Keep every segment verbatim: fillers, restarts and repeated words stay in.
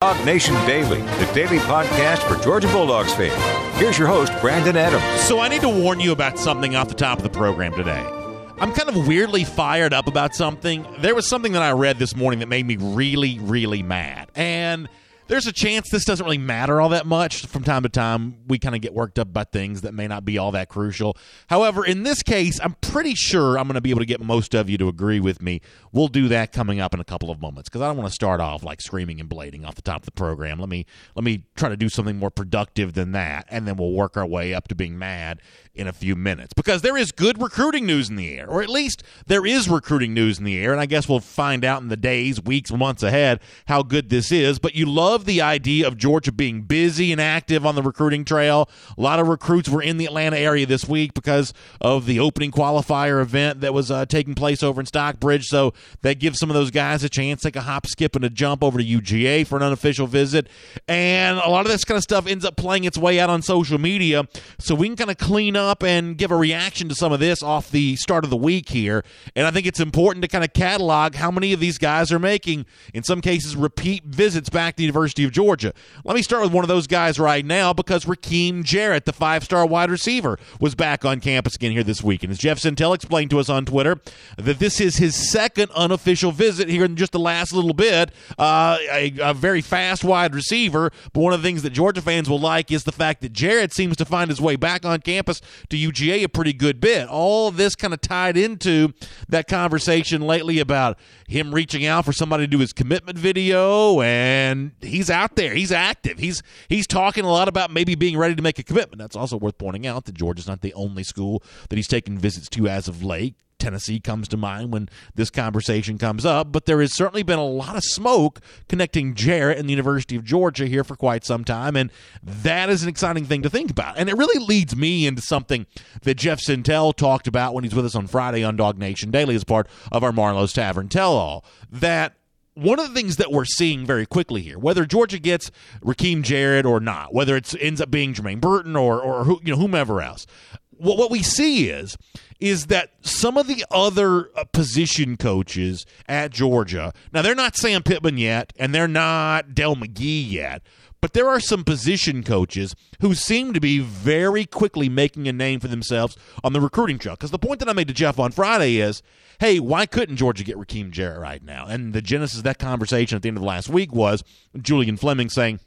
Dog Nation Daily, the daily podcast for Georgia Bulldogs fans. Here's your host, Brandon Adams. So I need to warn you about something off the top of the program today. I'm kind of weirdly fired up about something. There was something that I read this morning that made me really, really mad. And there's a chance this doesn't really matter all that much. From time to time, we kind of get worked up about things that may not be all that crucial. However, in this case, I'm pretty sure I'm going to be able to get most of you to agree with me. We'll do that coming up in a couple of moments because I don't want to start off like screaming and blading off the top of the program. Let me let me try to do something more productive than that, and then we'll work our way up to being mad in a few minutes because there is good recruiting news in the air, or at least there is recruiting news in the air, and I guess we'll find out in the days, weeks, months ahead how good this is. But you love the idea of Georgia being busy and active on the recruiting trail. A lot of recruits were in the Atlanta area this week because of the opening qualifier event that was uh, taking place over in Stockbridge, so that gives some of those guys a chance to take a hop, skip, and a jump over to U G A for an unofficial visit. And a lot of this kind of stuff ends up playing its way out on social media, so we can kind of clean up and give a reaction to some of this off the start of the week here. And I think it's important to kind of catalog how many of these guys are making, in some cases, repeat visits back to the University of Georgia. Let me start with one of those guys right now because Rakeem Jarrett, the five-star wide receiver, was back on campus again here this week. And as Jeff Sentell explained to us on Twitter, that this is his second unofficial visit here in just the last little bit. Uh, a, a very fast wide receiver, but one of the things that Georgia fans will like is the fact that Jarrett seems to find his way back on campus to U G A a pretty good bit. All of this kind of tied into that conversation lately about him reaching out for somebody to do his commitment video, and he's out there. He's active. He's he's talking a lot about maybe being ready to make a commitment. That's also worth pointing out that Georgia's not the only school that he's taken visits to as of late. Tennessee comes to mind when this conversation comes up, but there has certainly been a lot of smoke connecting Jarrett and the University of Georgia here for quite some time, and that is an exciting thing to think about. And it really leads me into something that Jeff Sentell talked about when he's with us on Friday on Dog Nation Daily as part of our Marlowe's Tavern Tell-All, that one of the things that we're seeing very quickly here, whether Georgia gets Rakeem Jarrett or not, whether it ends up being Jermaine Burton or or who, you know whomever else, what what we see is is that some of the other uh, position coaches at Georgia, now they're not Sam Pittman yet, and they're not Dell McGee yet, but there are some position coaches who seem to be very quickly making a name for themselves on the recruiting trail. Because the point that I made to Jeff on Friday is, hey, why couldn't Georgia get Rakeem Jarrett right now? And the genesis of that conversation at the end of last week was Julian Fleming saying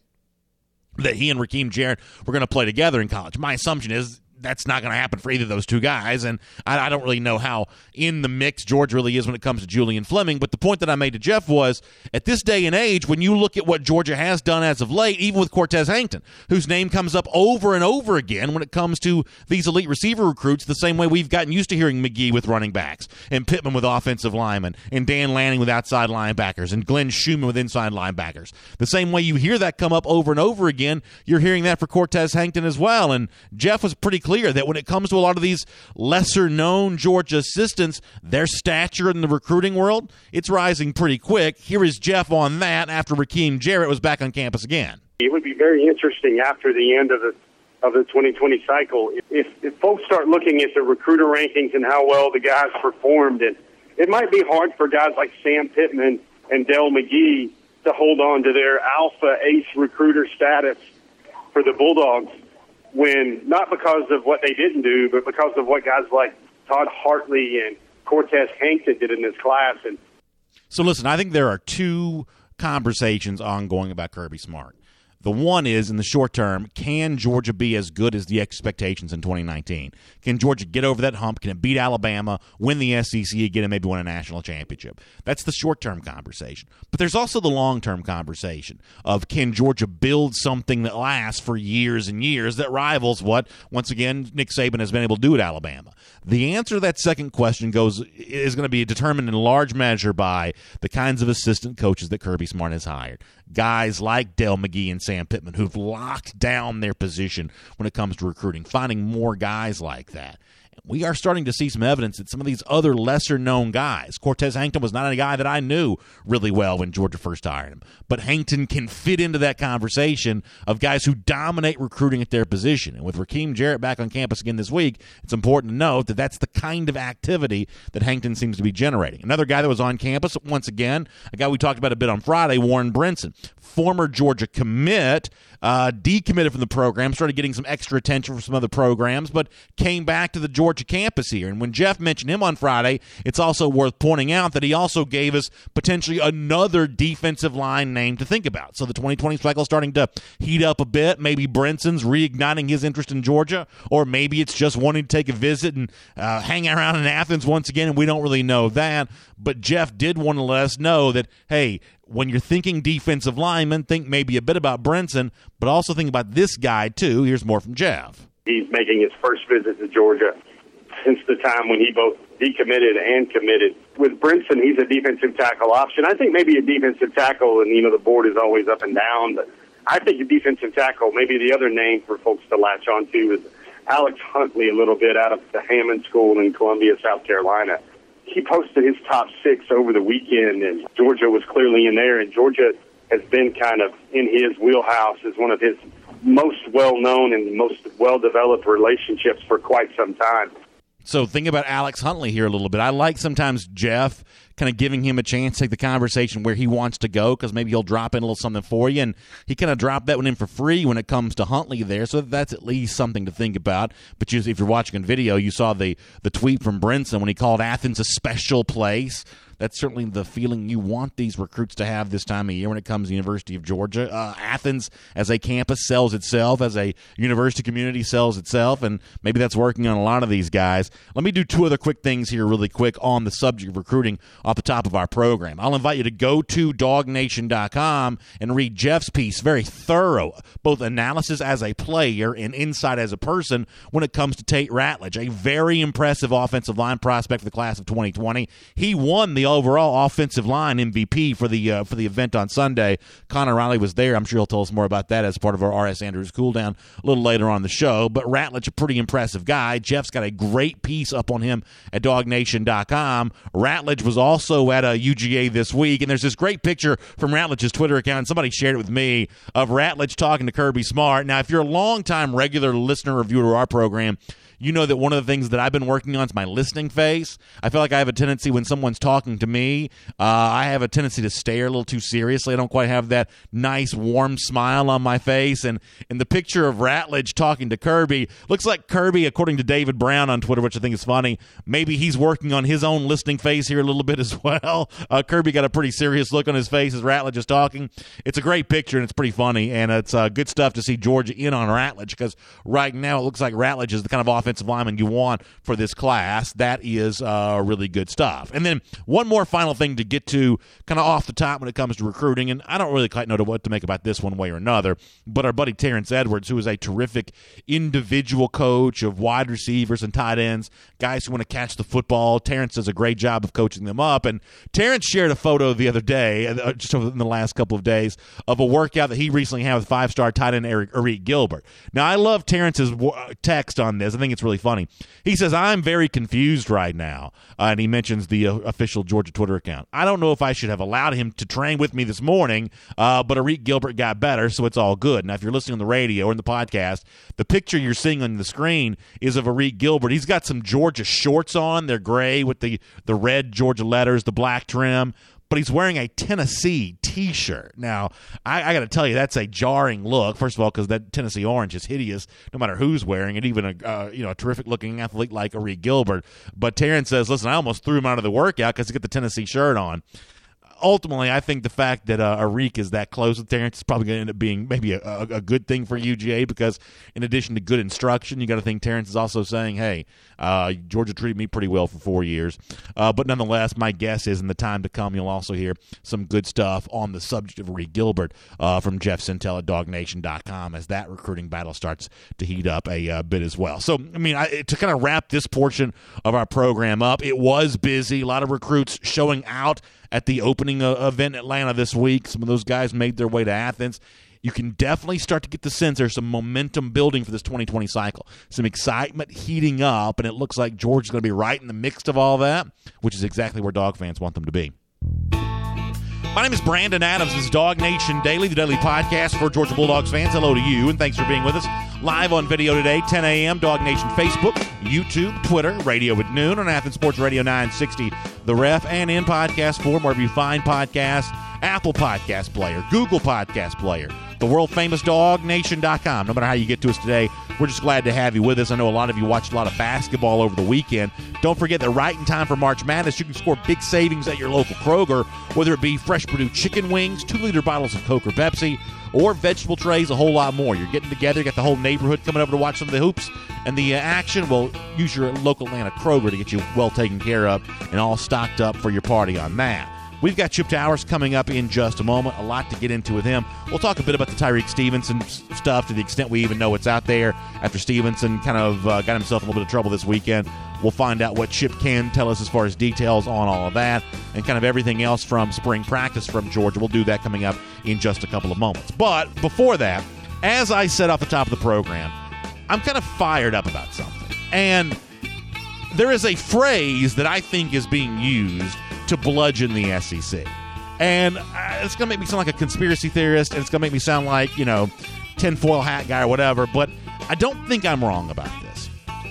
that he and Rakeem Jarrett were going to play together in college. My assumption is that's not going to happen for either of those two guys, and I, I don't really know how in the mix Georgia really is when it comes to Julian Fleming, but the point that I made to Jeff was, at this day and age, when you look at what Georgia has done as of late, even with Cortez Hankton, whose name comes up over and over again when it comes to these elite receiver recruits, the same way we've gotten used to hearing McGee with running backs, and Pittman with offensive linemen, and Dan Lanning with outside linebackers, and Glenn Schumann with inside linebackers. The same way you hear that come up over and over again, you're hearing that for Cortez Hankton as well, and Jeff was pretty clear that when it comes to a lot of these lesser-known Georgia assistants, their stature in the recruiting world, it's rising pretty quick. Here is Jeff on that after Rakeem Jarrett was back on campus again. It would be very interesting after the end of the of the twenty twenty cycle if, if folks start looking at the recruiter rankings and how well the guys performed. And it might be hard for guys like Sam Pittman and Dell McGee to hold on to their alpha ace recruiter status for the Bulldogs, when not because of what they didn't do, but because of what guys like Todd Hartley and Cortez Hankton did in this class. And so, listen, I think there are two conversations ongoing about Kirby Smart. The one is, in the short term, can Georgia be as good as the expectations in twenty nineteen? Can Georgia get over that hump? Can it beat Alabama, win the S E C again, and maybe win a national championship? That's the short-term conversation. But there's also the long-term conversation of, can Georgia build something that lasts for years and years that rivals what, once again, Nick Saban has been able to do at Alabama? The answer to that second question goes is going to be determined in large measure by the kinds of assistant coaches that Kirby Smart has hired. Guys like Dell McGee and Sam Pittman who've locked down their position when it comes to recruiting, finding more guys like that. We are starting to see some evidence that some of these other lesser-known guys, Cortez Hankton was not a guy that I knew really well when Georgia first hired him, but Hankton can fit into that conversation of guys who dominate recruiting at their position. And with Rakeem Jarrett back on campus again this week, it's important to note that that's the kind of activity that Hankton seems to be generating. Another guy that was on campus, once again, a guy we talked about a bit on Friday, Warren Brinson, former Georgia commit, uh, decommitted from the program, started getting some extra attention from some other programs, but came back to the Georgia campus here. And when Jeff mentioned him on Friday, it's also worth pointing out that he also gave us potentially another defensive line name to think about. So the twenty twenty cycle starting to heat up a bit. Maybe Brinson's reigniting his interest in Georgia, or maybe it's just wanting to take a visit and uh, hang around in Athens once again, and we don't really know that. But Jeff did want to let us know that, hey, when you're thinking defensive lineman, think maybe a bit about Brinson, but also think about this guy, too. Here's more from Jeff. He's making his first visit to Georgia since the time when he both decommitted and committed. With Brinson, he's a defensive tackle option. I think maybe a defensive tackle, and, you know, the board is always up and down, but I think a defensive tackle, maybe the other name for folks to latch on to is Alex Huntley, a little bit out of the Hammond School in Columbia, South Carolina. He posted his top six over the weekend, and Georgia was clearly in there, and Georgia has been kind of in his wheelhouse as one of his most well-known and most well-developed relationships for quite some time. So think about Alex Huntley here a little bit. I like sometimes Jeff kind of giving him a chance to take the conversation where he wants to go, because maybe he'll drop in a little something for you, and he kind of dropped that one in for free when it comes to Huntley there, so that's at least something to think about. But you, if you're watching a video, you saw the, the tweet from Brinson when he called Athens a special place. That's certainly the feeling you want these recruits to have this time of year when it comes to the University of Georgia. Uh, Athens, as a campus, sells itself. As a university community, sells itself, and maybe that's working on a lot of these guys. Let me do two other quick things here really quick on the subject of recruiting off the top of our program. I'll invite you to go to dog nation dot com and read Jeff's piece. Very thorough, both analysis as a player and insight as a person when it comes to Tate Ratledge, a very impressive offensive line prospect for the class of twenty twenty. He won the overall offensive line M V P for the uh, for the event on Sunday. Connor Riley was there. I'm sure he'll tell us more about that as part of our R S Andrews cool down a little later on the show. But Ratledge, a pretty impressive guy. Jeff's got a great piece up on him at dog nation dot com. Ratledge was also at a U G A this week, and there's this great picture from Ratledge's Twitter account. Somebody shared it with me of Ratledge talking to Kirby Smart. Now, if you're a longtime regular listener or viewer to our program, you know that one of the things that I've been working on is my listening face. I feel like I have a tendency when someone's talking to me, uh, I have a tendency to stare a little too seriously. I don't quite have that nice, warm smile on my face. And in the picture of Ratledge talking to Kirby, looks like Kirby, according to David Brown on Twitter, which I think is funny, maybe he's working on his own listening face here a little bit as well. Uh, Kirby got a pretty serious look on his face as Ratledge is talking. It's a great picture, and it's pretty funny, and it's uh, good stuff to see Georgia in on Ratledge, because right now it looks like Ratledge is the kind of offensive lineman you want for this class. That is uh, really good stuff. And then one more final thing to get to kind of off the top when it comes to recruiting, and I don't really quite know what to make about this one way or another, but our buddy Terrence Edwards, who is a terrific individual coach of wide receivers and tight ends, guys who want to catch the football. Terrence does a great job of coaching them up, and Terrence shared a photo the other day, uh, just in the last couple of days, of a workout that he recently had with five-star tight end Eric, Eric Gilbert. Now, I love Terrence's text on this. I think it's really funny. He says, I'm very confused right now, uh, and he mentions the uh, official Georgia Twitter account. I don't know if I should have allowed him to train with me this morning, uh, but Eric Gilbert got better, so it's all good. Now, if you're listening on the radio or in the podcast, the picture you're seeing on the screen is of Eric Gilbert. He's got some Georgia shorts on. They're gray with the, the red Georgia letters, the black trim, but he's wearing a Tennessee T-shirt. Now, I, I got to tell you, that's a jarring look. First of all, because that Tennessee orange is hideous, no matter who's wearing it. Even a uh, you know a terrific-looking athlete like Eric Gilbert. But Terrence says, "Listen, I almost threw him out of the workout because he got the Tennessee shirt on." Ultimately, I think the fact that uh, Eric is that close with Terrence is probably going to end up being maybe a, a, a good thing for U G A, because in addition to good instruction, you got to think Terrence is also saying, hey, uh, Georgia treated me pretty well for four years. Uh, but nonetheless, my guess is in the time to come, you'll also hear some good stuff on the subject of Eric Gilbert uh, from Jeff Sintel at dog nation dot com as that recruiting battle starts to heat up a uh, bit as well. So, I mean, I, to kind of wrap this portion of our program up, it was busy. A lot of recruits showing out at the opening uh, event in Atlanta this week. Some of those guys made their way to Athens. you can definitely start to get the sense there's some momentum building for this twenty twenty cycle. Some excitement heating up, and it looks like Georgia's going to be right in the mix of all that, which is exactly where Dog fans want them to be. My name is Brandon Adams. This is Dog Nation Daily, the daily podcast for Georgia Bulldogs fans. Hello to you, and thanks for being with us. Live on video today, ten a.m., Dog Nation Facebook, YouTube, Twitter, radio at noon on Athens Sports Radio nine sixty, The Ref, and in podcast form, wherever you find podcasts, Apple Podcast Player, Google Podcast Player, the world-famous dog nation dot com. No matter how you get to us today, we're just glad to have you with us. I know a lot of you watched a lot of basketball over the weekend. Don't forget that right in time for March Madness, you can score big savings at your local Kroger, whether it be fresh Purdue chicken wings, two-liter bottles of Coke or Pepsi, or vegetable trays, a whole lot more. You're getting together, you got the whole neighborhood coming over to watch some of the hoops and the uh, action. Well, use your local Atlanta Kroger to get you well taken care of and all stocked up for your party on that. We've got Chip Towers coming up in just a moment. A lot to get into with him. We'll talk a bit about the Tyreek Stevenson stuff to the extent we even know what's out there after Stevenson kind of uh, got himself in a little bit of trouble this weekend. We'll find out what Chip can tell us as far as details on all of that and kind of everything else from spring practice from Georgia. We'll do that coming up in just a couple of moments. But before that, as I said off the top of the program, I'm kind of fired up about something. And there is a phrase that I think is being used to bludgeon the S E C. And uh, it's going to make me sound like a conspiracy theorist, and it's going to make me sound like, you know, tinfoil hat guy or whatever, but I don't think I'm wrong about this.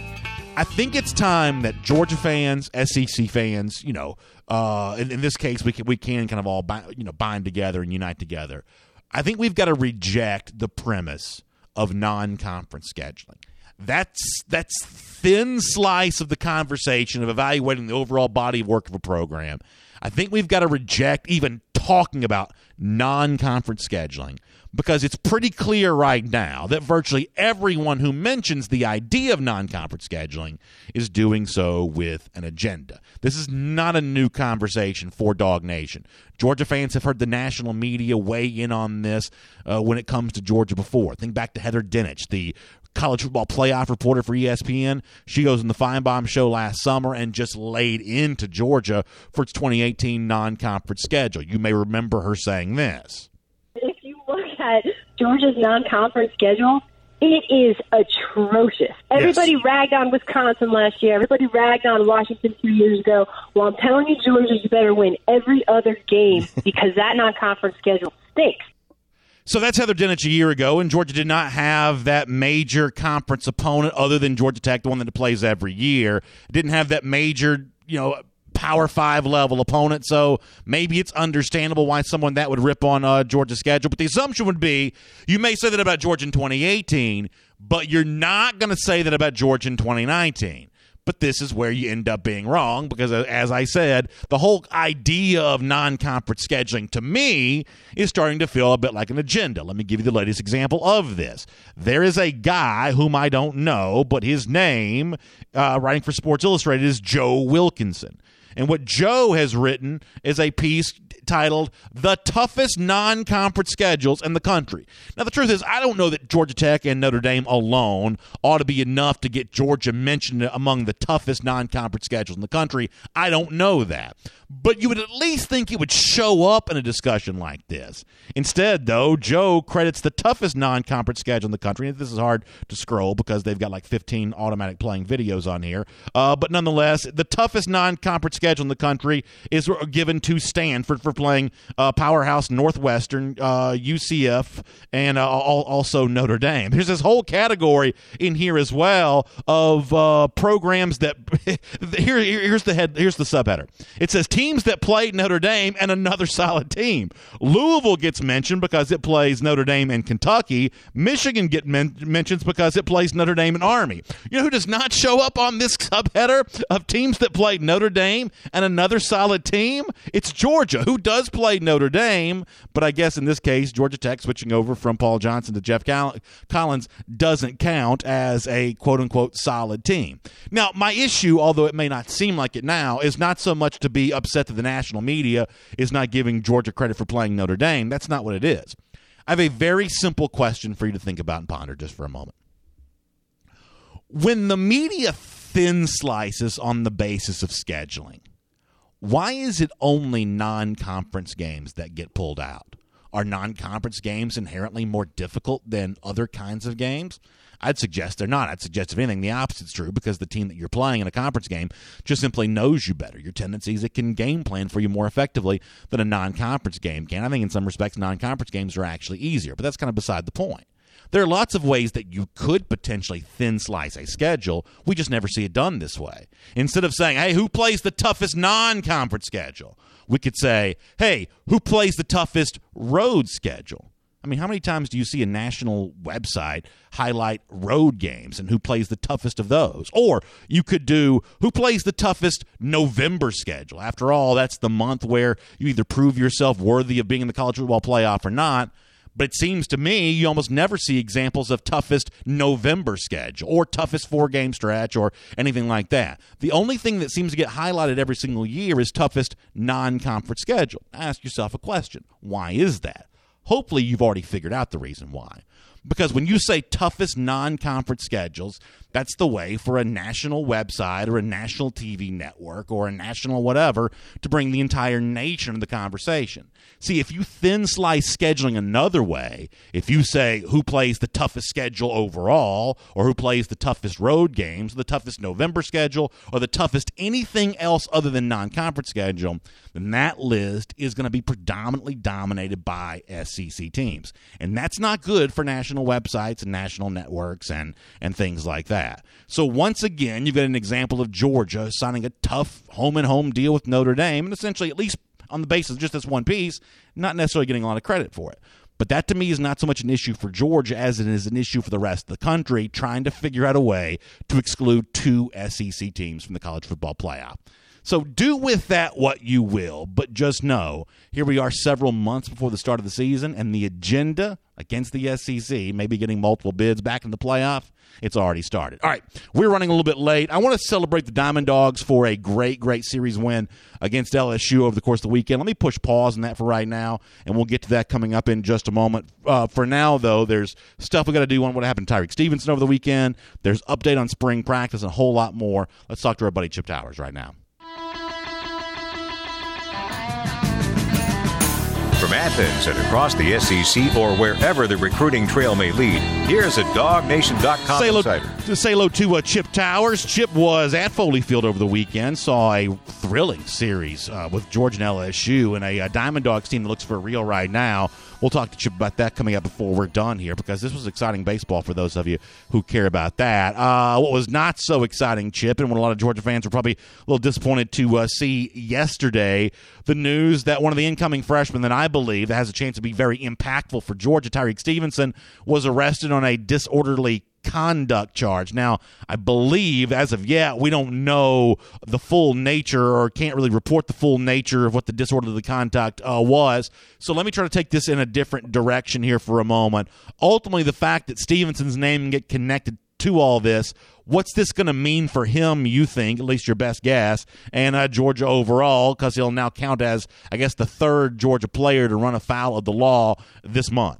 I think it's time that Georgia fans, S E C fans, you know, uh, in, in this case, we can, we can kind of all bind, you know, bind together and unite together. I think we've got to reject the premise of non-conference scheduling. That's that's thin slice of the conversation of evaluating the overall body of work of a program. I think we've got to reject even talking about non-conference scheduling because it's pretty clear right now that virtually everyone who mentions the idea of non-conference scheduling is doing so with an agenda. This is not a new conversation for Dog Nation. Georgia fans have heard the national media weigh in on this uh, when it comes to Georgia before. Think back to Heather Dinich, the college football playoff reporter for E S P N. She goes on the Feinbaum show last summer and just laid into Georgia for its twenty eighteen non-conference schedule. You may remember her saying this. If you look at Georgia's non-conference schedule, it is atrocious. Everybody yes. ragged on Wisconsin last year. Everybody ragged on Washington two years ago. Well, I'm telling you, Georgia, you better win every other game because that non-conference schedule stinks. So that's Heather Dinich a year ago, and Georgia did not have that major conference opponent other than Georgia Tech, the one that it plays every year. Didn't have that major, you know, Power Five level opponent, so maybe it's understandable why someone that would rip on uh, Georgia's schedule. But the assumption would be you may say that about Georgia in twenty eighteen, but you're not going to say that about Georgia in twenty nineteen. But this is where you end up being wrong because, as I said, the whole idea of non-conference scheduling to me is starting to feel a bit like an agenda. Let me give you the latest example of this. There is a guy whom I don't know, but his name, uh, writing for Sports Illustrated, is Joe Wilkinson. And what Joe has written is a piece titled The Toughest Non-Conference Schedules in the Country. Now, the truth is, I don't know that Georgia Tech and Notre Dame alone ought to be enough to get Georgia mentioned among the toughest non-conference schedules in the country. I don't know that. But you would at least think it would show up in a discussion like this. Instead, though, Joe credits the toughest non-conference schedule in the country. And this is hard to scroll because they've got like fifteen automatic playing videos on here. Uh, but nonetheless, the toughest non-conference schedule in the country is given to Stanford for playing uh, Powerhouse Northwestern, uh, U C F, and uh, also Notre Dame. There's this whole category in here as well of uh, programs that here, here's the head. Here's the subheader. It says teams that played Notre Dame and another solid team. Louisville gets mentioned because it plays Notre Dame and Kentucky. Michigan get men- mentions because it plays Notre Dame and Army. You know who does not show up on this subheader of teams that played Notre Dame and another solid team? It's Georgia, who does play Notre Dame, but I guess in this case, Georgia Tech switching over from Paul Johnson to Jeff Collins doesn't count as a quote-unquote solid team. Now, my issue, although it may not seem like it now, is not so much to be upset that the national media is not giving Georgia credit for playing Notre Dame. That's not what it is. I have a very simple question for you to think about and ponder just for a moment. When the media thin slices on the basis of scheduling, why is it only non-conference games that get pulled out? Are non-conference games inherently more difficult than other kinds of games? I'd suggest they're not. I'd suggest, if anything, the opposite's true, because the team that you're playing in a conference game just simply knows you better. Your tendencies, it can game plan for you more effectively than a non-conference game can. I think in some respects non-conference games are actually easier, but that's kind of beside the point. There are lots of ways that you could potentially thin slice a schedule. We just never see it done this way. Instead of saying, hey, who plays the toughest non-conference schedule? We could say, hey, who plays the toughest road schedule? I mean, how many times do you see a national website highlight road games and who plays the toughest of those? Or you could do who plays the toughest November schedule. After all, that's the month where you either prove yourself worthy of being in the college football playoff or not. But it seems to me you almost never see examples of toughest November schedule or toughest four-game stretch or anything like that. The only thing that seems to get highlighted every single year is toughest non-conference schedule. Ask yourself a question. Why is that? Hopefully you've already figured out the reason why. Because when you say toughest non-conference schedules, that's the way for a national website or a national T V network or a national whatever to bring the entire nation into the conversation. See, if you thin slice scheduling another way, if you say who plays the toughest schedule overall or who plays the toughest road games, the toughest November schedule, or the toughest anything else other than non-conference schedule, then that list is going to be predominantly dominated by S E C teams. And that's not good for national websites and national networks and, and things like that. So once again, you've got an example of Georgia signing a tough home-and-home deal with Notre Dame, and essentially, at least on the basis of just this one piece, not necessarily getting a lot of credit for it. But that, to me, is not so much an issue for Georgia as it is an issue for the rest of the country, trying to figure out a way to exclude two S E C teams from the college football playoff. So do with that what you will, but just know, here we are several months before the start of the season, and the agenda against the S E C, maybe getting multiple bids back in the playoff, it's already started. All right, we're running a little bit late. I want to celebrate the Diamond Dogs for a great, great series win against L S U over the course of the weekend. Let me push pause on that for right now, and we'll get to that coming up in just a moment. Uh, for now, though, there's stuff we got to do on what happened to Tyreek Stevenson over the weekend. There's update on spring practice and a whole lot more. Let's talk to our buddy Chip Towers right now. From Athens and across the S E C or wherever the recruiting trail may lead, here's a dog nation dot com insider. To say hello to uh, Chip Towers. Chip was at Foley Field over the weekend, saw a thrilling series uh, with Georgia and L S U and a, a Diamond Dogs team that looks for real right now. We'll talk to Chip about that coming up before we're done here, because this was exciting baseball for those of you who care about that. Uh, what was not so exciting, Chip, and what a lot of Georgia fans were probably a little disappointed to uh, see yesterday, the news that one of the incoming freshmen that I believe that has a chance to be very impactful for Georgia, Tyreek Stevenson, was arrested on a disorderly conduct charge. Now, I believe as of yet, we don't know the full nature or can't really report the full nature of what the disorderly conduct uh, was. So let me try to take this in a different direction here for a moment. Ultimately, the fact that Stevenson's name get connected to all this, what's this going to mean for him, you think, at least your best guess, and uh, Georgia overall, because he'll now count as, I guess, the third Georgia player to run afoul of the law this month?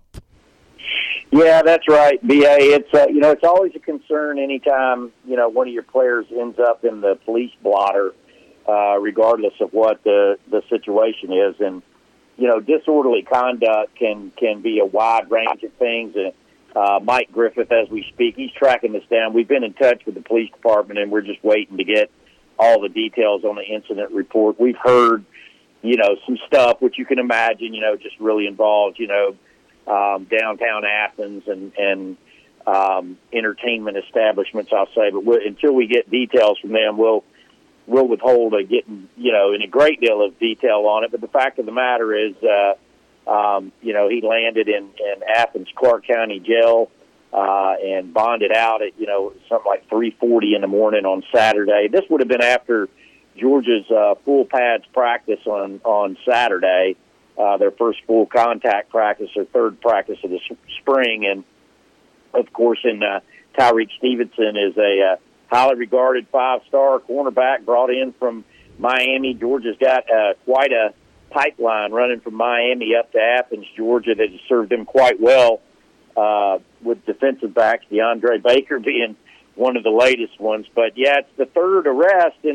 Yeah, that's right, B A. It's uh, you know, it's always a concern anytime, you know, one of your players ends up in the police blotter, uh, regardless of what the the situation is. And you know, disorderly conduct can can be a wide range of things. And uh, Mike Griffith, as we speak, he's tracking this down. We've been in touch with the police department, and we're just waiting to get all the details on the incident report. We've heard, you know, some stuff which you can imagine, you know, just really involved, you know. Um, downtown Athens and, and um, entertainment establishments, I'll say. But we'll, until we get details from them, we'll we'll withhold a getting, you know, in a great deal of detail on it. But the fact of the matter is, uh, um, you know, he landed in, in Athens Clark County Jail uh, and bonded out at, you know, something like three forty in the morning on Saturday. This would have been after Georgia's uh, full pads practice on, on Saturday. Uh, their first full contact practice, their third practice of the spring. And, of course, in uh, Tyreek Stevenson is a uh, highly regarded five-star cornerback brought in from Miami. Georgia's got uh, quite a pipeline running from Miami up to Athens, Georgia, that has served them quite well, uh, with defensive backs, DeAndre Baker being one of the latest ones. But, yeah, it's the third arrest. And,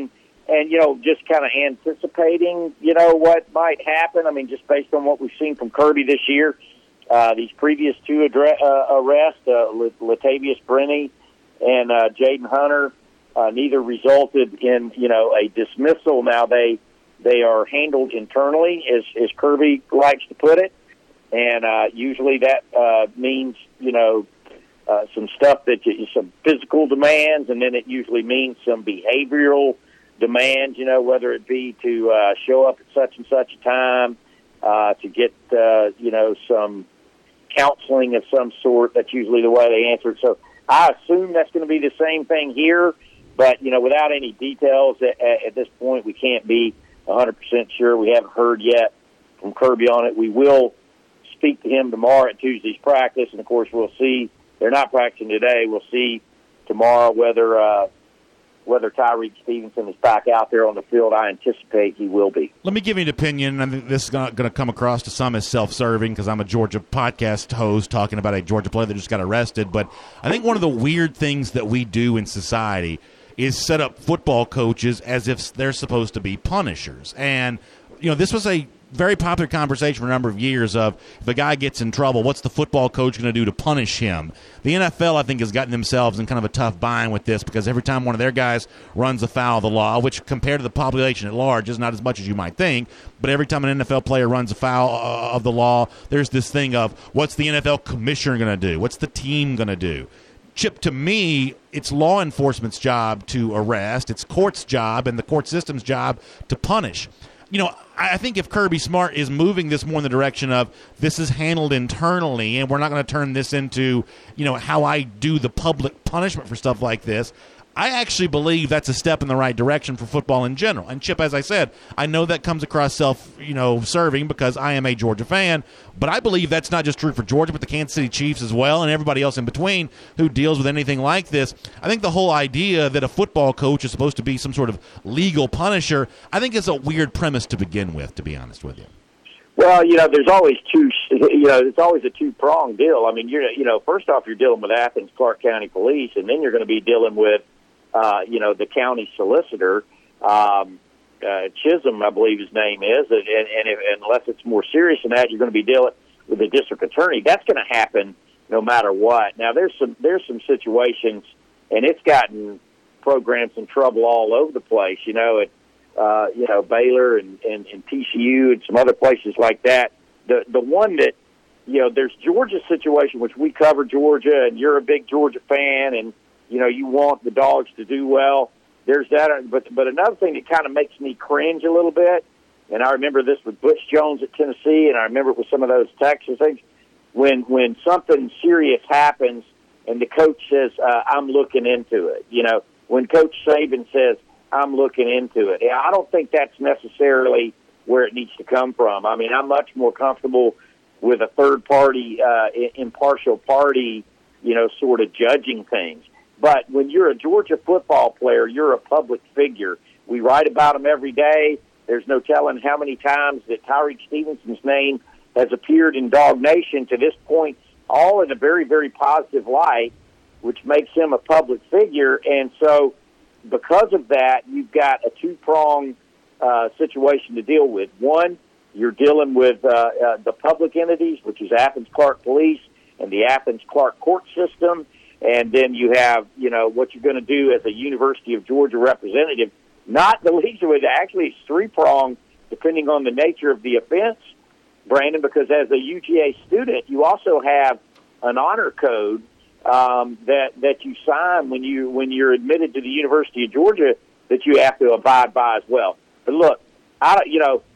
and, you know, just kind of anticipating, you know, what might happen. I mean, just based on what we've seen from Kirby this year, uh, these previous two addre- uh, arrests, uh, Latavius Brenny and uh, Jaden Hunter, uh, neither resulted in, you know, a dismissal. Now they they are handled internally, as, as Kirby likes to put it, and uh, usually that uh, means, you know, uh, some stuff that you, some physical demands, and then it usually means some behavioral demands, you know, whether it be to uh, show up at such and such a time, uh, to get, uh, you know, some counseling of some sort. That's usually the way they answer it. So I assume that's going to be the same thing here, but, you know, without any details at, at this point, we can't be one hundred percent sure. We haven't heard yet from Kirby on it. We will speak to him tomorrow at Tuesday's practice, and, of course, we'll see. They're not practicing today. We'll see tomorrow whether uh, whether Tyreek Stevenson is back out there on the field. I anticipate he will be. Let me give you an opinion. I think this is going to come across to some as self-serving because I'm a Georgia podcast host talking about a Georgia player that just got arrested. But I think one of the weird things that we do in society is set up football coaches as if they're supposed to be punishers. And, you know, this was a very popular conversation for a number of years of if a guy gets in trouble, what's the football coach going to do to punish him? The N F L, I think, has gotten themselves in kind of a tough bind with this because every time one of their guys runs afoul of the law, which compared to the population at large is not as much as you might think, but every time an N F L player runs afoul of the law, there's this thing of what's the N F L commissioner going to do? What's the team going to do? Chip, to me, it's law enforcement's job to arrest. It's court's job and the court system's job to punish. You know, I think if Kirby Smart is moving this more in the direction of this is handled internally and we're not going to turn this into, you know, how I do the public punishment for stuff like this, I actually believe that's a step in the right direction for football in general. And, Chip, as I said, I know that comes across self, you know, serving because I am a Georgia fan, but I believe that's not just true for Georgia, but the Kansas City Chiefs as well and everybody else in between who deals with anything like this. I think the whole idea that a football coach is supposed to be some sort of legal punisher, I think is a weird premise to begin with, to be honest with you. Well, you know, there's always two, you know, it's always a two-pronged deal. I mean, you're, you know, first off, you're dealing with Athens Clarke County Police, and then you're going to be dealing with Uh, you know, the county solicitor, um, uh, Chisholm, I believe his name is, and, and if, unless it's more serious than that, you're going to be dealing with the district attorney. That's going to happen no matter what. Now, there's some there's some situations, and it's gotten programs in trouble all over the place. You know, at uh, you know Baylor and, and, and T C U and some other places like that. The the one that you know, there's Georgia's situation, which we cover Georgia, and you're a big Georgia fan, and you know, you want the Dogs to do well. There's that. But but another thing that kind of makes me cringe a little bit, and I remember this with Butch Jones at Tennessee, and I remember it with some of those Texas things, when when something serious happens and the coach says, uh, I'm looking into it. You know, when Coach Saban says, I'm looking into it. I don't think that's necessarily where it needs to come from. I mean, I'm much more comfortable with a third-party, uh, impartial party, you know, sort of judging things. But when you're a Georgia football player, you're a public figure. We write about them every day. There's no telling how many times that Tyreek Stevenson's name has appeared in Dog Nation to this point, all in a very, very positive light, which makes him a public figure. And so because of that, you've got a two-pronged uh, situation to deal with. One, you're dealing with uh, uh, the public entities, which is Athens Clarke Police and the Athens Clarke Court System. And then you have, you know, what you're going to do as a University of Georgia representative. Not the least of it. Actually, it's three-pronged, depending on the nature of the offense, Brandon, because as a U G A student, you also have an honor code um, that that you sign when, you, when you're admitted to the University of Georgia that you have to abide by as well. But look, I don't, you know,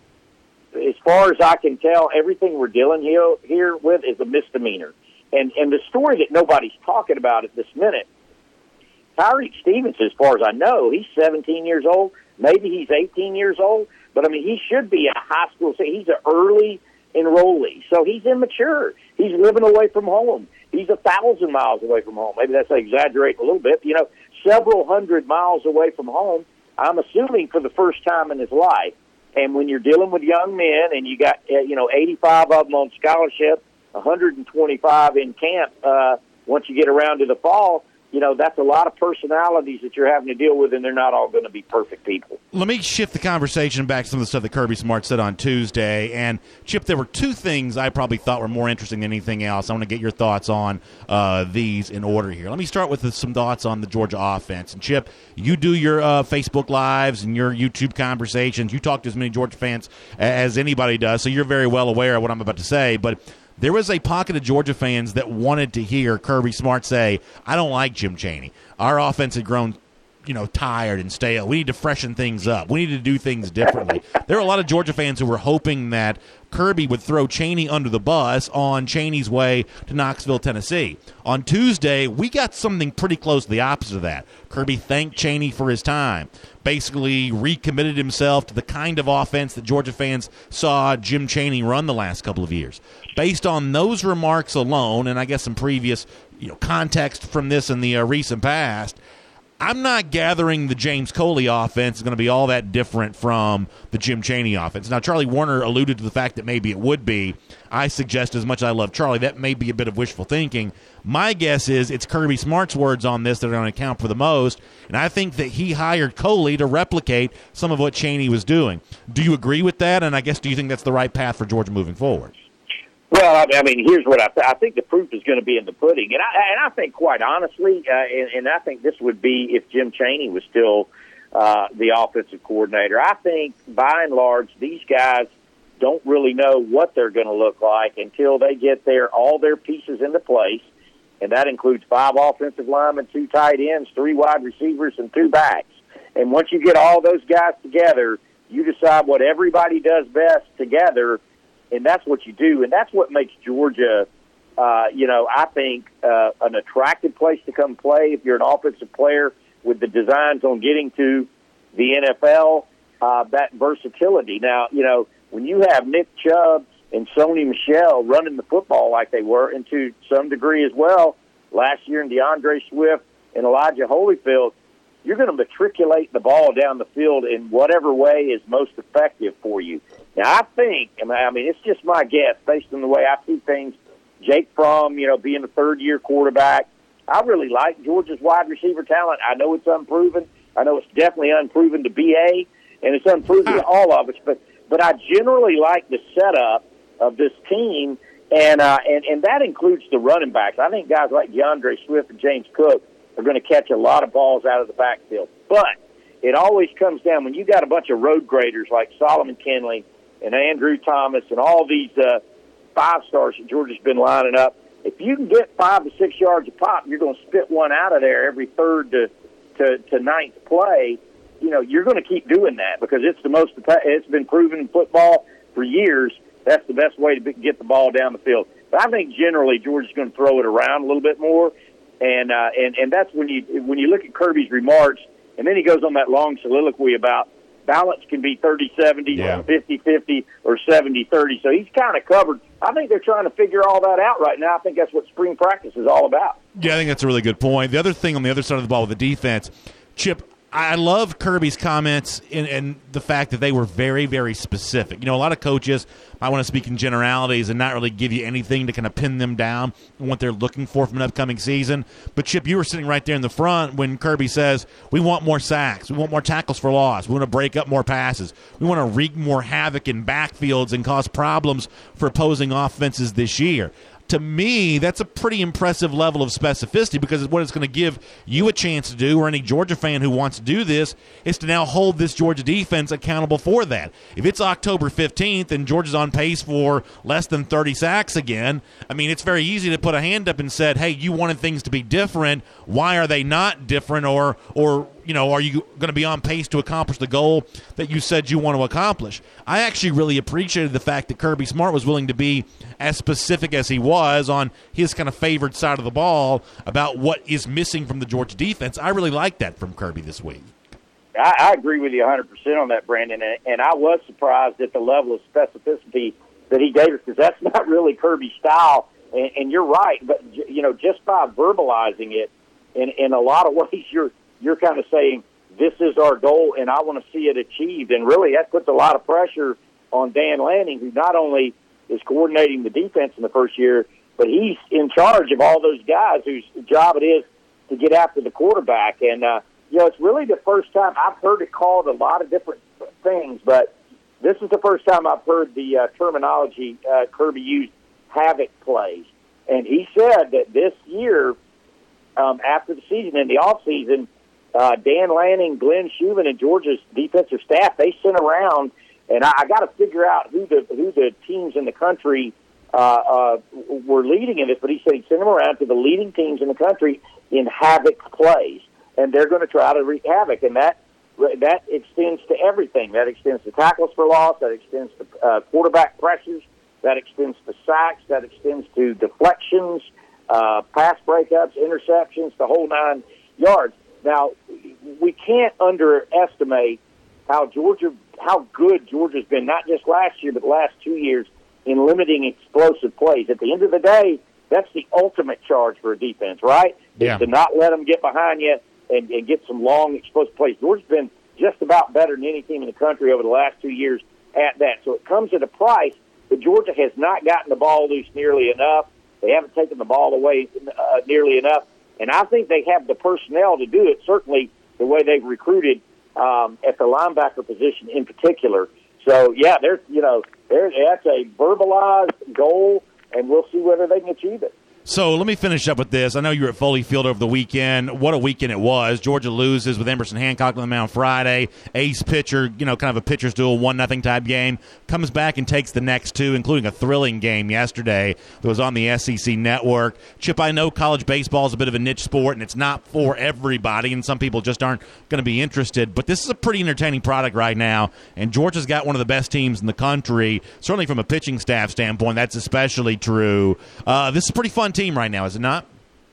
as far as I can tell, everything we're dealing here, here with is a misdemeanor. And and the story that nobody's talking about at this minute, Tyreek Stevenson, as far as I know, he's seventeen years old. Maybe he's eighteen years old. But, I mean, he should be a high school. He's an early enrollee. So he's immature. He's living away from home. He's a thousand miles away from home. Maybe that's exaggerating a little bit. You know, several hundred miles away from home, I'm assuming for the first time in his life. And when you're dealing with young men and you got, you know, eighty-five of them on scholarship, one hundred twenty-five in camp uh, once you get around to the fall, you know, that's a lot of personalities that you're having to deal with, and they're not all going to be perfect people. Let me shift the conversation back to some of the stuff that Kirby Smart said on Tuesday. And, Chip, there were two things I probably thought were more interesting than anything else. I want to get your thoughts on uh, these in order here. Let me start with some thoughts on the Georgia offense. And, Chip, you do your uh, Facebook Lives and your YouTube conversations. You talk to as many Georgia fans as anybody does, so you're very well aware of what I'm about to say. But there was a pocket of Georgia fans that wanted to hear Kirby Smart say, I don't like Jim Chaney. Our offense had grown, you know, tired and stale. We need to freshen things up. We need to do things differently. There were a lot of Georgia fans who were hoping that Kirby would throw Chaney under the bus on Chaney's way to Knoxville, Tennessee. On Tuesday, we got something pretty close to the opposite of that. Kirby thanked Chaney for his time, basically recommitted himself to the kind of offense that Georgia fans saw Jim Chaney run the last couple of years. Based on those remarks alone, and I guess some previous, you know, context from this in the uh, recent past, I'm not gathering the James Coley offense is going to be all that different from the Jim Chaney offense. Now, Charlie Warner alluded to the fact that maybe it would be. I suggest, as much as I love Charlie, that may be a bit of wishful thinking. My guess is it's Kirby Smart's words on this that are going to account for the most, and I think that he hired Coley to replicate some of what Chaney was doing. Do you agree with that? And I guess, do you think that's the right path for Georgia moving forward? Well, I mean, here's what I, th- I think the proof is going to be in the pudding. And I, and I think, quite honestly, uh, and, and I think this would be if Jim Chaney was still uh, the offensive coordinator. I think, by and large, these guys don't really know what they're going to look like until they get their all their pieces into place, and that includes five offensive linemen, two tight ends, three wide receivers, and two backs. And once you get all those guys together, you decide what everybody does best together, and that's what you do, and that's what makes Georgia, uh, you know, I think uh, an attractive place to come play if you're an offensive player with the designs on getting to the N F L, uh, that versatility. Now, you know, when you have Nick Chubb and Sony Michel running the football like they were, and to some degree as well, last year in DeAndre Swift and Elijah Holyfield, you're going to matriculate the ball down the field in whatever way is most effective for you. Now, I think, I mean, it's just my guess based on the way I see things. Jake Fromm, you know, being a third-year quarterback, I really like Georgia's wide receiver talent. I know it's unproven. I know it's definitely unproven to B A, and it's unproven to all of us. But but I generally like the setup of this team, and uh, and and that includes the running backs. I think guys like DeAndre Swift and James Cook are going to catch a lot of balls out of the backfield. But it always comes down when you got a bunch of road graders like Solomon Kinley and Andrew Thomas and all these uh, five stars that Georgia's been lining up. If you can get five to six yards a pop, you're going to spit one out of there every third to, to, to ninth play. You know, you're going to keep doing that because it's the most, it's been proven in football for years. That's the best way to get the ball down the field. But I think generally Georgia's going to throw it around a little bit more. And, uh, and, and that's when you, when you look at Kirby's remarks, and then he goes on that long soliloquy about balance can be thirty seventy, yeah. fifty fifty, or seventy thirty. So he's kind of covered. I think they're trying to figure all that out right now. I think that's what spring practice is all about. Yeah, I think that's a really good point. The other thing on the other side of the ball with the defense, Chip, I love Kirby's comments and, and the fact that they were very, very specific. You know, a lot of coaches might want to speak in generalities and not really give you anything to kind of pin them down on what they're looking for from an upcoming season. But, Chip, you were sitting right there in the front when Kirby says, we want more sacks, we want more tackles for loss, we want to break up more passes, we want to wreak more havoc in backfields and cause problems for opposing offenses this year. To me, that's a pretty impressive level of specificity because what it's going to give you a chance to do, or any Georgia fan who wants to do this, is to now hold this Georgia defense accountable for that. If it's October fifteenth and Georgia's on pace for less than thirty sacks again, I mean, it's very easy to put a hand up and said, hey, you wanted things to be different. Why are they not different? Or, or you know, are you going to be on pace to accomplish the goal that you said you want to accomplish? I actually really appreciated the fact that Kirby Smart was willing to be as specific as he was on his kind of favored side of the ball about what is missing from the Georgia defense. I really like that from Kirby this week. I, I agree with you one hundred percent on that, Brandon, and, and I was surprised at the level of specificity that he gave us because that's not really Kirby's style, and, and you're right. But, you know, just by verbalizing it, in, in a lot of ways you're you're kind of saying, this is our goal, and I want to see it achieved. And really, that puts a lot of pressure on Dan Lanning, who not only is coordinating the defense in the first year, but he's in charge of all those guys whose job it is to get after the quarterback. And, uh, you know, it's really the first time I've heard it called a lot of different things, but this is the first time I've heard the uh, terminology uh, Kirby used, havoc plays. And he said that this year, um, after the season, in the offseason, uh, Dan Lanning, Glenn Schumann, and Georgia's defensive staff, they sent around, and I, I got to figure out who the who the teams in the country uh, uh, were leading in this, but he said he sent them around to the leading teams in the country in havoc plays, and they're going to try to wreak havoc, and that that extends to everything. That extends to tackles for loss, that extends to uh, quarterback pressures, that extends to sacks, that extends to deflections, uh, pass breakups, interceptions, the whole nine yards. Now, we can't underestimate how Georgia, how good Georgia's been, not just last year, but the last two years in limiting explosive plays. At the end of the day, that's the ultimate charge for a defense, right? Yeah. Is to not let them get behind you and, and get some long explosive plays. Georgia's been just about better than any team in the country over the last two years at that. So it comes at a price, but Georgia has not gotten the ball loose nearly enough. They haven't taken the ball away uh, nearly enough. And I think they have the personnel to do it, certainly the way they've recruited um, at the linebacker position in particular. So, yeah, there's, you know, there's, that's a verbalized goal, and we'll see whether they can achieve it. So let me finish up with this. I know you were at Foley Field over the weekend. What a weekend it was. Georgia loses with Emerson Hancock on the mound Friday. Ace pitcher, you know, kind of a pitcher's duel, one nothing type game. Comes back and takes the next two, including a thrilling game yesterday that was on the S E C Network. Chip, I know college baseball is a bit of a niche sport, and it's not for everybody, and some people just aren't going to be interested. But this is a pretty entertaining product right now, and Georgia's got one of the best teams in the country. Certainly from a pitching staff standpoint, that's especially true. Uh, this is a pretty fun team right now, is it not?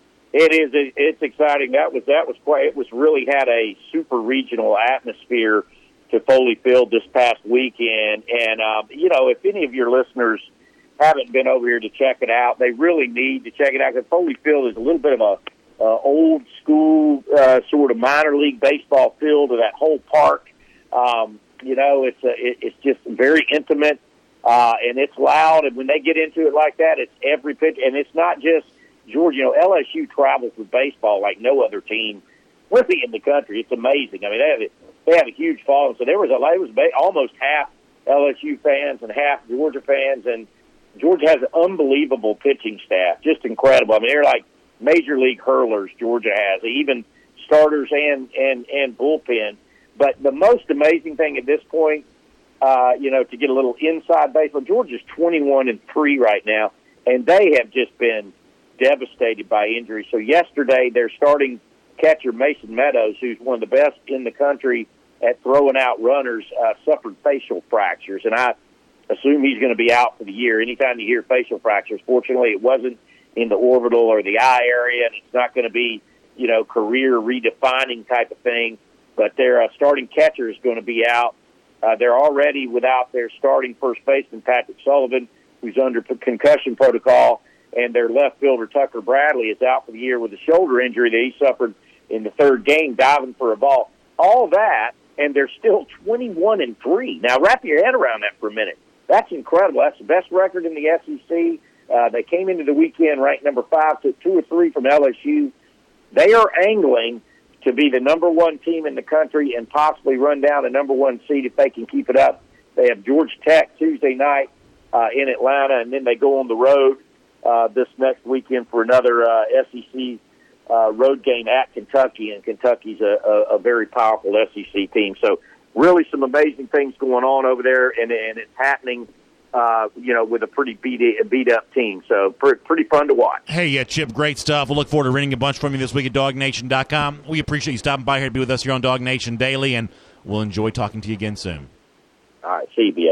It is. It's exciting. That was that was quite. It was really had a super regional atmosphere to Foley Field this past weekend, and um, you know, if any of your listeners haven't been over here to check it out, they really need to check it out, because Foley Field is a little bit of a uh, old school uh, sort of minor league baseball field of that whole park. Um, you know, it's a, it, it's just very intimate. Uh, and it's loud, and when they get into it like that, it's every pitch, and it's not just Georgia. You know, L S U travels with baseball like no other team really in the country. It's amazing. I mean, they have a, they have a huge following. So there was a it was almost half L S U fans and half Georgia fans, and Georgia has an unbelievable pitching staff, just incredible. I mean, they're like major league hurlers. Georgia has even starters and and and bullpen. But the most amazing thing at this point, Uh, you know, to get a little inside baseball, Georgia's twenty-one and three right now, and they have just been devastated by injury. So yesterday, their starting catcher, Mason Meadows, who's one of the best in the country at throwing out runners, uh, suffered facial fractures, and I assume he's going to be out for the year. Anytime you hear facial fractures, fortunately, it wasn't in the orbital or the eye area, and it's not going to be, you know, career redefining type of thing. But their uh, starting catcher is going to be out. Uh, they're already without their starting first baseman, Patrick Sullivan, who's under concussion protocol, and their left fielder, Tucker Bradley, is out for the year with a shoulder injury that he suffered in the third game diving for a ball. All that, and they're still twenty-one and three. Now, wrap your head around that for a minute. That's incredible. That's the best record in the S E C. Uh, they came into the weekend ranked number five, to two or three from L S U. They are angling to be the number one team in the country and possibly run down a number one seed if they can keep it up. They have Georgia Tech Tuesday night uh, in Atlanta, and then they go on the road uh, this next weekend for another uh, S E C uh, road game at Kentucky, and Kentucky's a, a, a very powerful S E C team. So really some amazing things going on over there, and, and it's happening Uh, you know, with a pretty beat beat up team. So pretty, pretty fun to watch. Hey, yeah, Chip, great stuff. We'll look forward to reading a bunch from you this week at dog nation dot com. We appreciate you stopping by here to be with us here on Dog Nation Daily, and we'll enjoy talking to you again soon. All right, see you, B A.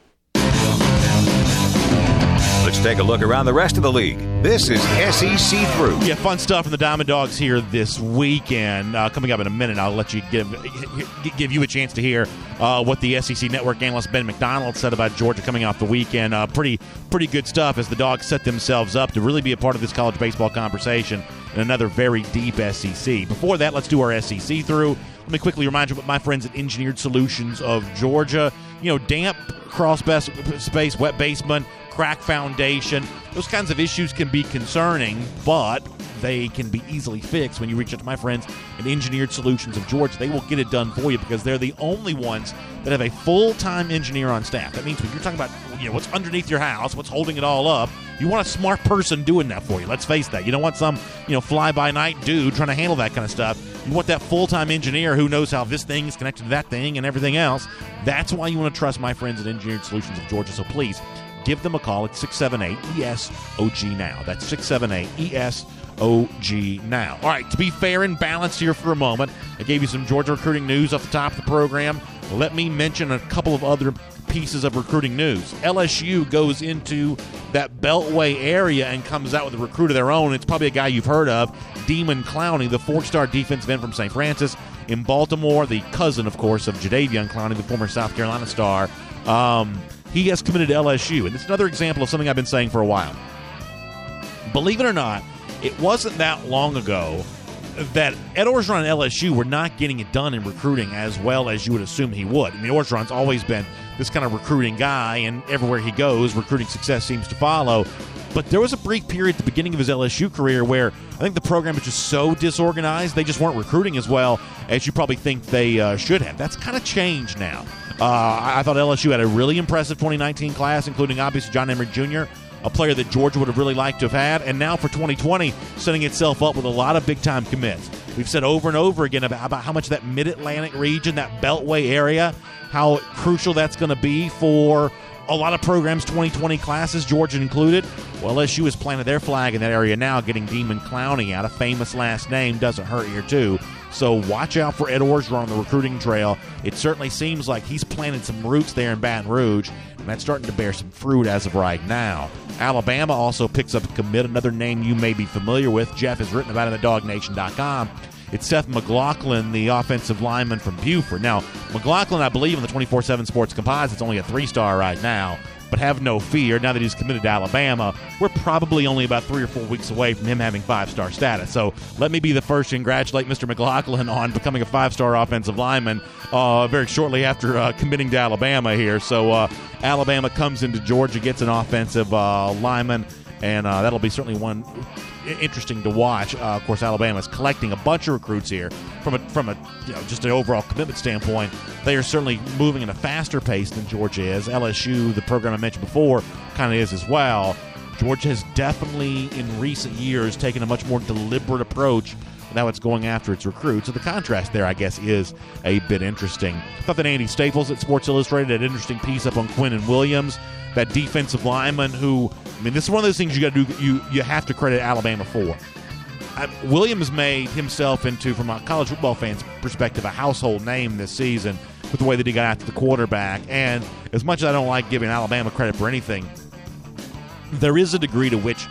Let's take a look around the rest of the league. This is S E C Through. Yeah, fun stuff from the Diamond Dogs here this weekend. Uh, coming up in a minute, I'll let you give give you a chance to hear uh, what the S E C Network analyst Ben McDonald said about Georgia coming off the weekend. Uh, pretty pretty good stuff as the Dogs set themselves up to really be a part of this college baseball conversation in another very deep S E C. Before that, let's do our S E C Through. Let me quickly remind you about my friends at Engineered Solutions of Georgia. you know, damp crawl space, wet basement, crack foundation. Those kinds of issues can be concerning, but they can be easily fixed when you reach out to my friends at Engineered Solutions of Georgia. They will get it done for you because they're the only ones that have a full-time engineer on staff. That means when you're talking about, you know, what's underneath your house, what's holding it all up, you want a smart person doing that for you. Let's face that. You don't want some, you know, fly-by-night dude trying to handle that kind of stuff. You want that full-time engineer who knows how this thing is connected to that thing and everything else. That's why you want to trust my friends at Engineered Solutions of Georgia. So please, give them a call at six seven eight E S O G now. That's six seven eight E S O G now. All right, to be fair and balanced here for a moment, I gave you some Georgia recruiting news off the top of the program. Let me mention a couple of other pieces of recruiting news. L S U goes into that Beltway area and comes out with a recruit of their own. It's probably a guy you've heard of, Demon Clowney, the four-star defensive end from Saint Francis in Baltimore, the cousin, of course, of Jadeveon Clowney, the former South Carolina star. Um, he has committed to L S U, and it's another example of something I've been saying for a while. Believe it or not, it wasn't that long ago that Ed Orgeron and L S U were not getting it done in recruiting as well as you would assume he would. I mean, Orgeron's always been this kind of recruiting guy, and everywhere he goes, recruiting success seems to follow. But there was a brief period at the beginning of his L S U career where I think the program was just so disorganized, they just weren't recruiting as well as you probably think they uh, should have. That's kind of changed now. Uh, I thought L S U had a really impressive twenty nineteen class, including obviously John Emery Junior, a player that Georgia would have really liked to have had, and now for twenty twenty, setting itself up with a lot of big-time commits. We've said over and over again about, about how much that Mid-Atlantic region, that Beltway area, how crucial that's going to be for a lot of programs' twenty twenty classes, Georgia included. Well, L S U has planted their flag in that area now, getting Demon Clowney out. A famous last name doesn't hurt here, too. So watch out for Ed Orgeron on the recruiting trail. It certainly seems like he's planted some roots there in Baton Rouge, and that's starting to bear some fruit as of right now. Alabama also picks up a commit, another name you may be familiar with. Jeff has written about it at dog nation dot com. It's Seth McLaughlin, the offensive lineman from Buford. Now, McLaughlin, I believe, in the twenty-four seven Sports Composite's only a three-star right now, but have no fear. Now that he's committed to Alabama, we're probably only about three or four weeks away from him having five-star status. So let me be the first to congratulate Mister McLaughlin on becoming a five-star offensive lineman uh, very shortly after uh, committing to Alabama here. So uh, Alabama comes into Georgia, gets an offensive uh, lineman, and uh, that'll be certainly one interesting to watch. Uh, of course, Alabama is collecting a bunch of recruits here from a from a you know just an overall commitment standpoint. They are certainly moving at a faster pace than Georgia is. L S U, the program I mentioned before, kind of is as well. Georgia has definitely in recent years taken a much more deliberate approach. Now it's going after its recruits. So the contrast there, I guess, is a bit interesting. I thought that Andy Staples at Sports Illustrated had an interesting piece up on Quinnen Williams, that defensive lineman who, I mean, this is one of those things you got to do. You you have to credit Alabama for. I, Williams made himself into, from a college football fan's perspective, a household name this season with the way that he got after the quarterback. And as much as I don't like giving Alabama credit for anything, there is a degree to which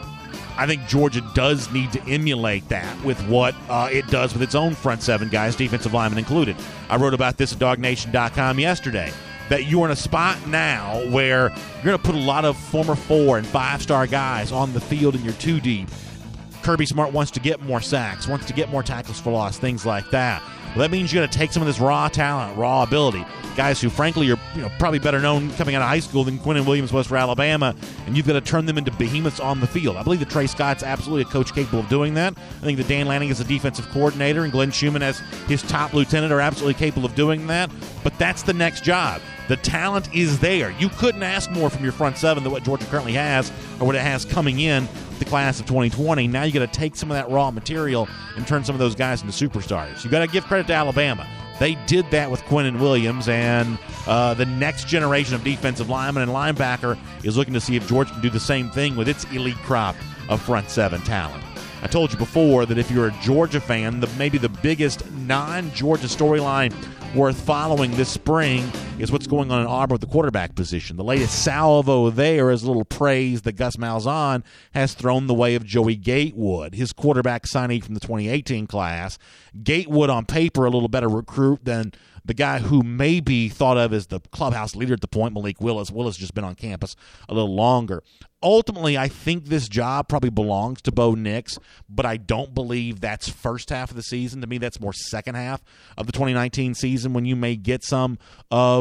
I think Georgia does need to emulate that with what uh, it does with its own front seven guys, defensive linemen included. I wrote about this at dog nation dot com yesterday, that you're in a spot now where you're going to put a lot of former four- and five-star guys on the field in your two deep. Kirby Smart wants to get more sacks, wants to get more tackles for loss, things like that. Well, that means you're going to take some of this raw talent, raw ability, guys who, frankly, are you know probably better known coming out of high school than Quinnen Williams was for Alabama, and you've got to turn them into behemoths on the field. I believe that Trey Scott's absolutely a coach capable of doing that. I think that Dan Lanning is a defensive coordinator, and Glenn Schumann as his top lieutenant are absolutely capable of doing that. But that's the next job. The talent is there. You couldn't ask more from your front seven than what Georgia currently has or what it has coming in the class of twenty twenty. Now you got to take some of that raw material and turn some of those guys into superstars. You got to give credit to Alabama. They did that with Quinnen Williams, and uh, the next generation of defensive lineman and linebacker is looking to see if Georgia can do the same thing with its elite crop of front seven talent. I told you before that if you're a Georgia fan, the, maybe the biggest non-Georgia storyline worth following this spring is what's going on in Auburn with the quarterback position. The latest salvo there is a little praise that Gus Malzahn has thrown the way of Joey Gatewood, his quarterback signee from the twenty eighteen class. Gatewood on paper a little better recruit than the guy who may be thought of as the clubhouse leader at the point, Malik Willis. Willis just been on campus a little longer. Ultimately, I think this job probably belongs to Bo Nix, but I don't believe that's first half of the season. To me, that's more second half of the twenty nineteen season when you may get some of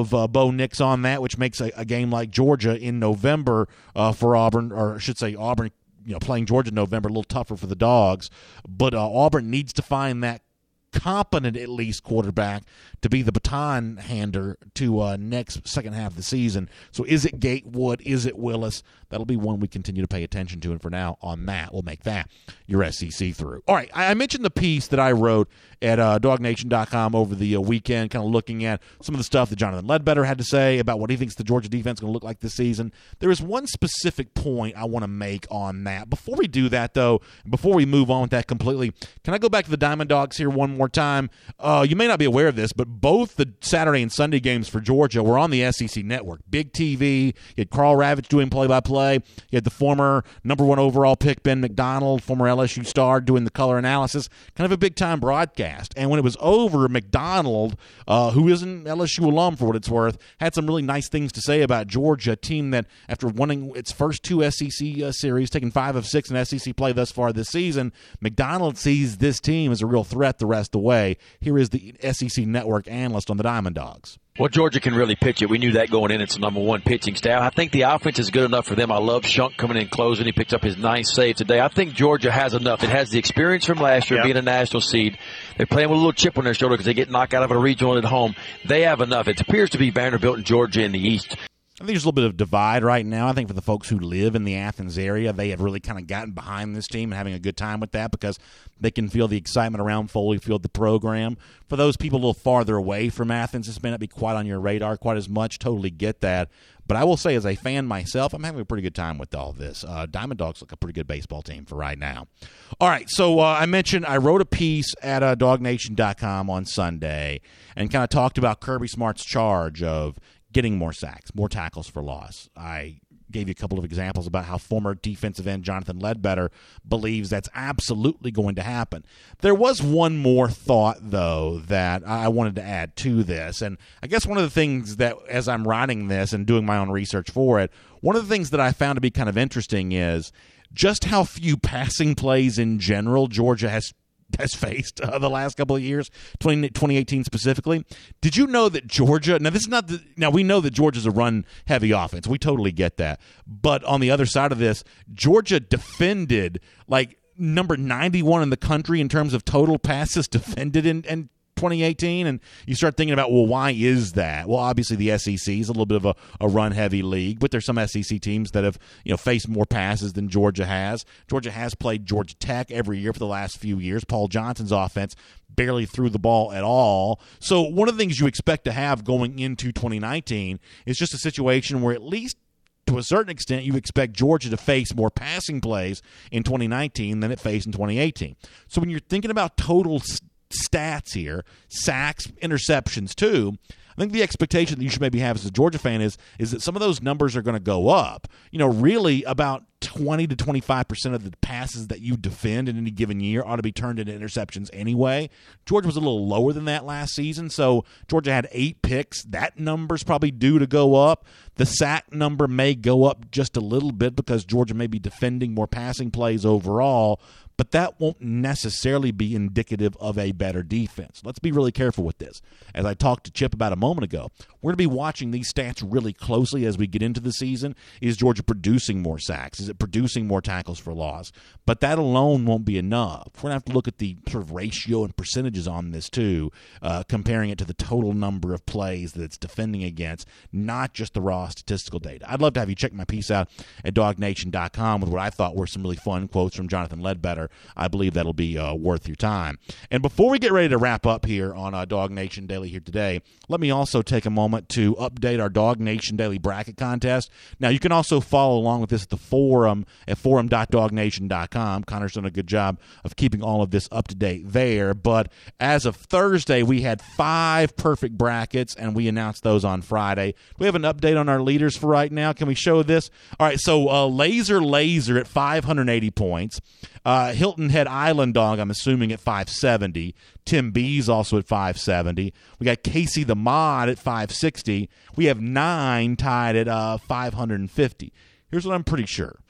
of uh, Bo Nix on that, which makes a, a game like Georgia in November uh, for Auburn, or I should say Auburn, you know, playing Georgia in November, a little tougher for the Dogs. But uh, Auburn needs to find that competent, at least, quarterback to be the baton hander to uh, next second half of the season. So is it Gatewood? Is it Willis? That'll be one we continue to pay attention to. And for now, on that, we'll make that your S E C through. All right, I mentioned the piece that I wrote at uh, dog nation dot com over the uh, weekend, kind of looking at some of the stuff that Jonathan Ledbetter had to say about what he thinks the Georgia defense is going to look like this season. There is one specific point I want to make on that. Before we do that, though, before we move on with that completely, can I go back to the Diamond Dogs here one more time? Uh, you may not be aware of this, but both the Saturday and Sunday games for Georgia were on the S E C Network. Big T V. You had Carl Ravitch doing play-by-play. You had the former number one overall pick, Ben McDonald, former L S U star, doing the color analysis. Kind of a big-time broadcast. And when it was over, McDonald, uh, who is an L S U alum for what it's worth, had some really nice things to say about Georgia, a team that, after winning its first two S E C uh, series, taking five of six in S E C play thus far this season, McDonald sees this team as a real threat the rest of the way. Here is the S E C Network analyst on the Diamond Dogs. Well, Georgia can really pitch it. We knew that going in. It's the number one pitching staff. I think the offense is good enough for them. I love Shunk coming in closing. He picked up his ninth save today. I think Georgia has enough. It has the experience from last year, yep, being a national seed. They're playing with a little chip on their shoulder because they get knocked out of a regional at home. They have enough. It appears to be Vanderbilt and Georgia in the East. I think there's a little bit of divide right now. I think for the folks who live in the Athens area, they have really kind of gotten behind this team and having a good time with that because they can feel the excitement around Foley Field, the program. For those people a little farther away from Athens, this may not be quite on your radar quite as much. Totally get that. But I will say, as a fan myself, I'm having a pretty good time with all this. Uh, Diamond Dogs look a pretty good baseball team for right now. All right, so uh, I mentioned I wrote a piece at uh, dog nation dot com on Sunday and kind of talked about Kirby Smart's charge of getting more sacks, more tackles for loss. I gave you a couple of examples about how former defensive end Jonathan Ledbetter believes that's absolutely going to happen. There was one more thought, though, that I wanted to add to this. And I guess one of the things that, as I'm writing this and doing my own research for it, one of the things that I found to be kind of interesting is just how few passing plays in general Georgia has has faced uh, the last couple of years, twenty, twenty eighteen specifically. Did you know that Georgia, now this is not, the, now we know that Georgia's a run-heavy offense. We totally get that. But on the other side of this, Georgia defended like number ninety-one in the country in terms of total passes defended in, in twenty eighteen, and you start thinking about, well, why is that? Well, obviously the S E C is a little bit of a, a run-heavy league, but there's some S E C teams that have, you know, faced more passes than Georgia has. Georgia has played Georgia Tech every year for the last few years. Paul Johnson's offense barely threw the ball at all. So one of the things you expect to have going into twenty nineteen is just a situation where, at least to a certain extent, you expect Georgia to face more passing plays in twenty nineteen than it faced in twenty eighteen. So when you're thinking about total st- stats here, sacks, interceptions too, I think the expectation that you should maybe have as a Georgia fan is is that some of those numbers are going to go up. You know, really about twenty to twenty-five percent of the passes that you defend in any given year ought to be turned into interceptions anyway. Georgia was a little lower than that last season, so Georgia had eight picks. That number's probably due to go up. The sack number may go up just a little bit because Georgia may be defending more passing plays overall, but that won't necessarily be indicative of a better defense. Let's be really careful with this. As I talked to Chip about a moment ago, we're going to be watching these stats really closely as we get into the season. Is Georgia producing more sacks? Is it producing more tackles for loss? But that alone won't be enough. We're going to have to look at the sort of ratio and percentages on this too, uh, comparing it to the total number of plays that it's defending against, not just the raw statistical data. I'd love to have you check my piece out at dog nation dot com with what I thought were some really fun quotes from Jonathan Ledbetter. I believe that'll be uh, worth your time. And before we get ready to wrap up here on uh, Dog Nation Daily here today, let me also take a moment to update our Dog Nation Daily Bracket Contest. Now, you can also follow along with this at the forum at forum dot dog nation dot com. Connor's done a good job of keeping all of this up to date there. But as of Thursday, we had five perfect brackets, and we announced those on Friday. Do we have an update on our leaders for right now? Can we show this? All right, so uh, Laser Laser at five hundred eighty points. Uh, Hilton Head Island Dog, I'm assuming, at five seventy. Tim B's also at five seventy. We got Casey the Mod at five sixty. We have nine tied at uh, five hundred fifty. Here's what I'm pretty sure.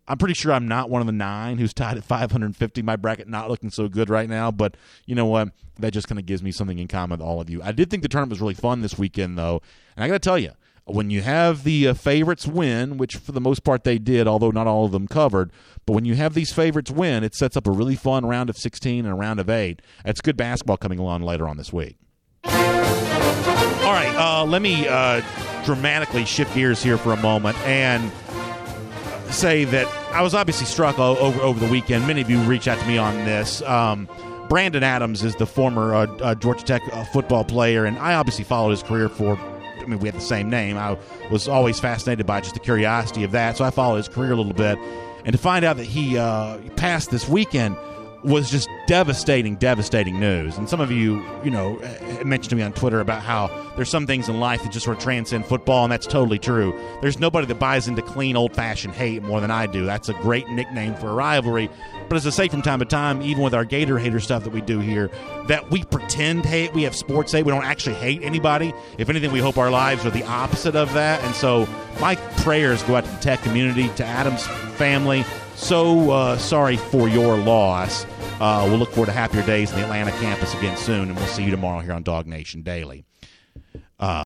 I'm pretty sure I'm not one of the nine who's tied at five hundred fifty. My bracket not looking so good right now, but you know what? That just kind of gives me something in common with all of you. I did think the tournament was really fun this weekend, though, and I got to tell you, when you have the uh, favorites win, which for the most part they did, although not all of them covered, but when you have these favorites win, it sets up a really fun round of sixteen and a round of eight. It's good basketball coming along later on this week. All right, uh, let me uh, dramatically shift gears here for a moment and say that I was obviously struck over over the weekend. Many of you reached out to me on this. Um, Brandon Adams is the former uh, uh, Georgia Tech uh, football player, and I obviously followed his career for, I mean, we have the same name. I was always fascinated by just the curiosity of that, so I followed his career a little bit. And to find out that he uh, passed this weekend was just devastating, devastating news. And some of you, you know, mentioned to me on Twitter about how there's some things in life that just sort of transcend football, and that's totally true. There's nobody that buys into clean, old-fashioned hate more than I do. That's a great nickname for a rivalry. But as I say from time to time, even with our Gator hater stuff that we do here, that we pretend hate, we have sports hate, we don't actually hate anybody. If anything, we hope our lives are the opposite of that. And so my prayers go out to the Tech community, to Adam's family. So uh, sorry for your loss. Uh, we'll look forward to happier days in the Atlanta campus again soon, and we'll see you tomorrow here on Dog Nation Daily. Uh,